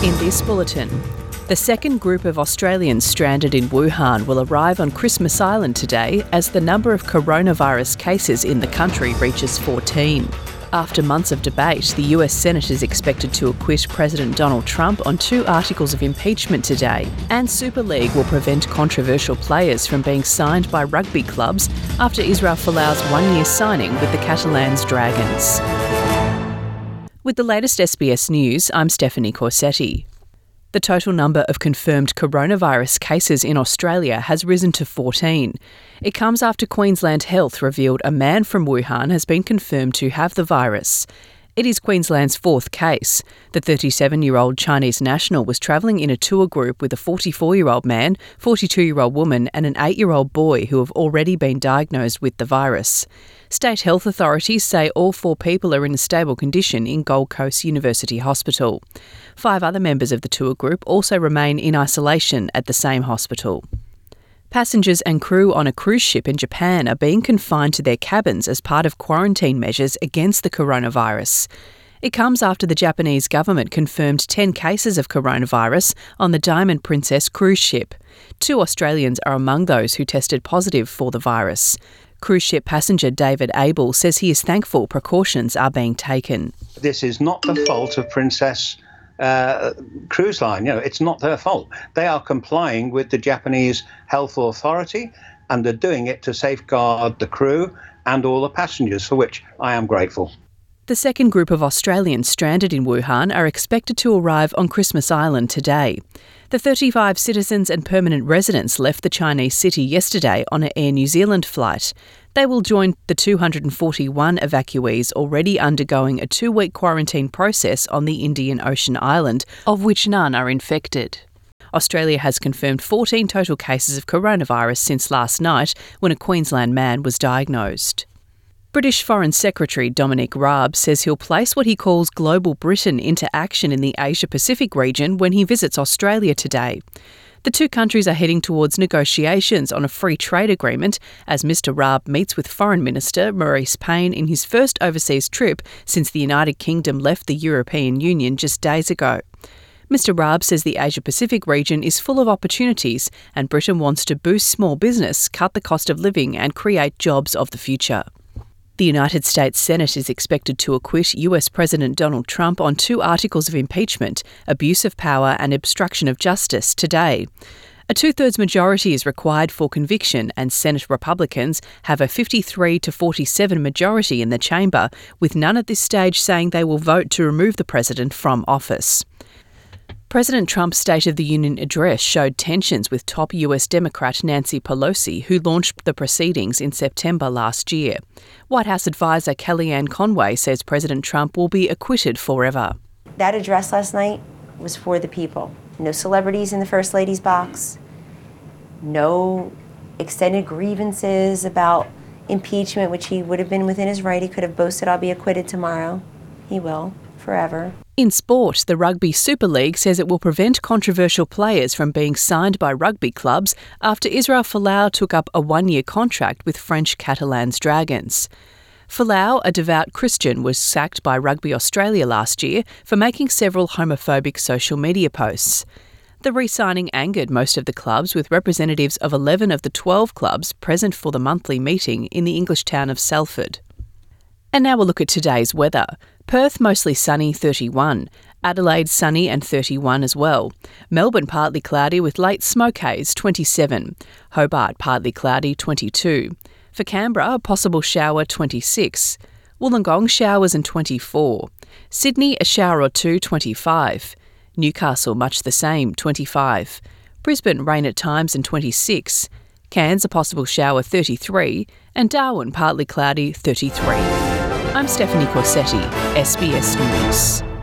In this bulletin, the second group of Australians stranded in Wuhan will arrive on Christmas Island today as the number of coronavirus cases in the country reaches 14. After months of debate, the US Senate is expected to acquit President Donald Trump on 2 articles of impeachment today, and Super League will prevent controversial players from being signed by rugby clubs after Israel Folau's one-year signing with the Catalans Dragons. With the latest SBS News, I'm Stephanie Corsetti. The total number of confirmed coronavirus cases in Australia has risen to 14. It comes after Queensland Health revealed a man from Wuhan has been confirmed to have the virus. It is Queensland's 4th case. The 37-year-old Chinese national was travelling in a tour group with a 44-year-old man, 42-year-old woman and an 8-year-old boy who have already been diagnosed with the virus. State health authorities say all 4 people are in a stable condition in Gold Coast University Hospital. 5 other members of the tour group also remain in isolation at the same hospital. Passengers and crew on a cruise ship in Japan are being confined to their cabins as part of quarantine measures against the coronavirus. It comes after the Japanese government confirmed 10 cases of coronavirus on the Diamond Princess cruise ship. 2 Australians are among those who tested positive for the virus. Cruise ship passenger David Abel says he is thankful precautions are being taken. This is not the fault of Princess Cruise Line. It's not their fault. They are complying with the Japanese health authority and they're doing it to safeguard the crew and all the passengers, for which I am grateful. The second group of Australians stranded in Wuhan are expected to arrive on Christmas Island today. The 35 citizens and permanent residents left the Chinese city yesterday on an Air New Zealand flight. They will join the 241 evacuees already undergoing a 2-week quarantine process on the Indian Ocean island, of which none are infected. Australia has confirmed 14 total cases of coronavirus since last night when a Queensland man was diagnosed. British Foreign Secretary Dominic Raab says he'll place what he calls Global Britain into action in the Asia-Pacific region when he visits Australia today. The 2 countries are heading towards negotiations on a free trade agreement as Mr Raab meets with Foreign Minister Marise Payne in his first overseas trip since the United Kingdom left the European Union just days ago. Mr Raab says the Asia-Pacific region is full of opportunities and Britain wants to boost small business, cut the cost of living and create jobs of the future. The United States Senate is expected to acquit US President Donald Trump on 2 articles of impeachment, abuse of power and obstruction of justice, today. A 2/3 majority is required for conviction and Senate Republicans have a 53 to 47 majority in the chamber, with none at this stage saying they will vote to remove the president from office. President Trump's State of the Union address showed tensions with top US Democrat Nancy Pelosi, who launched the proceedings in September last year. White House advisor Kellyanne Conway says President Trump will be acquitted forever. That address last night was for the people. No celebrities in the First Lady's box. No extended grievances about impeachment, which he would have been within his right. He could have boasted, I'll be acquitted tomorrow. He will, forever. In sport, the Rugby Super League says it will prevent controversial players from being signed by rugby clubs after Israel Folau took up a 1-year contract with French Catalans Dragons. Folau, a devout Christian, was sacked by Rugby Australia last year for making several homophobic social media posts. The re-signing angered most of the clubs, with representatives of 11 of the 12 clubs present for the monthly meeting in the English town of Salford. And now we'll look at today's weather. Perth mostly sunny, 31. Adelaide sunny and 31 as well. Melbourne partly cloudy with late smoke haze, 27. Hobart partly cloudy, 22. For Canberra, a possible shower, 26. Wollongong showers and 24. Sydney a shower or 2, 25. Newcastle much the same, 25. Brisbane rain at times and 26. Cairns a possible shower, 33. And Darwin partly cloudy, 33. I'm Stephanie Corsetti, SBS News.